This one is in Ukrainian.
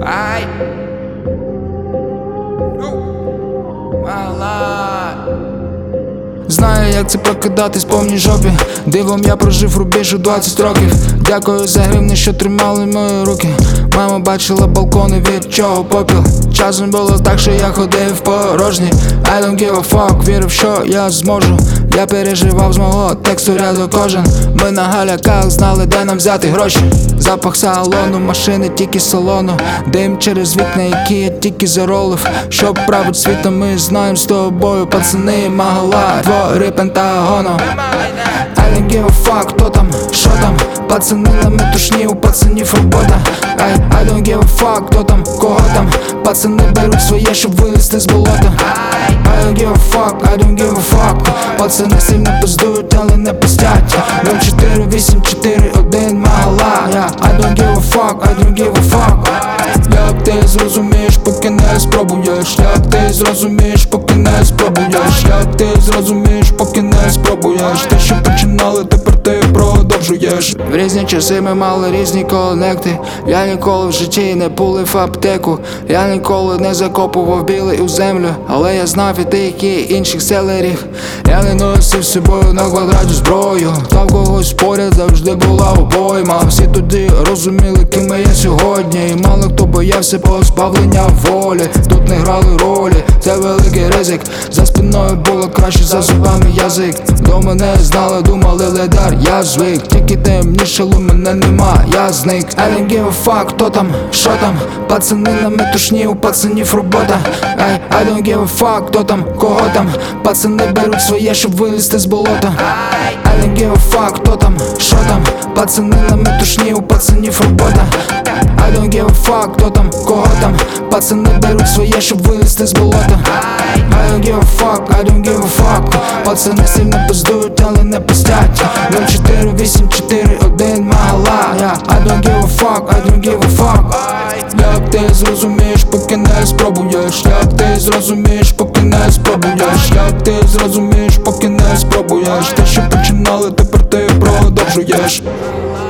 Ай. Знаю, як це прокидатись повній жопі. Дивом я прожив рубіж у 20 років. Дякую за гривні, що тримали мої руки. Мама бачила балкони, від чого попіл. Часом було так, що я ходив порожній. I don't give a fuck, вірив, що я зможу. Я переживав з мого тексту рядок кожен. Ми на галяках знали, де нам взяти гроші. Запах салону, машини тільки салону. Дим через вікна, які я тільки заролив. Щоб править світом, ми знаємо з тобою, пацани, магала, двори Пентагону. I don't give a fuck, хто там, що там. Пацани на метушні, у пацанів робота. I don't give a fuck, хто там, кого там. Пацани беруть своє, щоб вилізти з болота. I don't give a fuck, I don't give a fuck. Пацани сильно пиздують, але не пиздять. 04841 магала. I don't give a fuck, I don't give a fuck. Як ти зрозумієш, поки не спробуєш. Як ти зрозумієш, поки не спробуєш. Як ти зрозумієш, поки не спробуєш. Те, що починали, тепер ти продовжуєш. В різні часи ми мали різні конекти. Я ніколи в житті не пулив аптеку. Я ніколи не закопував білий у землю. Але я знав і тих, і інших селерів. Я не носив з собою на квадраті зброю. Та в когось поряд завжди була обойма. Всі тоді розуміли, ким я є сьогодні. І мало хто боявся позбавлення волі. Тут не грали ролі, це великий ризик. За спиною було краще, за зубами язик. До мене знали, думали ледар, я звик. Тільки темнішало, мене нема, я зник. I don't give a fuck, хто там, що там. Пацани на метушні, у пацанів робота. I don't give a fuck, хто там, кого там. Пацани беруть своє, щоб вилізти з болота. I don't give a fuck, хто там, що там. Пацани на метушні, у пацанів робота. I don't give a fuck, хто там, кого там. Пацани беруть своє, щоб вилізти з болота. I don't give a fuck, I don't give a fuck. Пацани сильно пиздують, але не пиздять. 04841 магала. I don't give a fuck, I don't give a fuck. Як ти зрозумієш, поки не спробуєш. Як ти зрозумієш, поки не спробуєш. Як ти зрозумієш, поки не спробуєш. Те, що починали, тепер ти продовжуєш.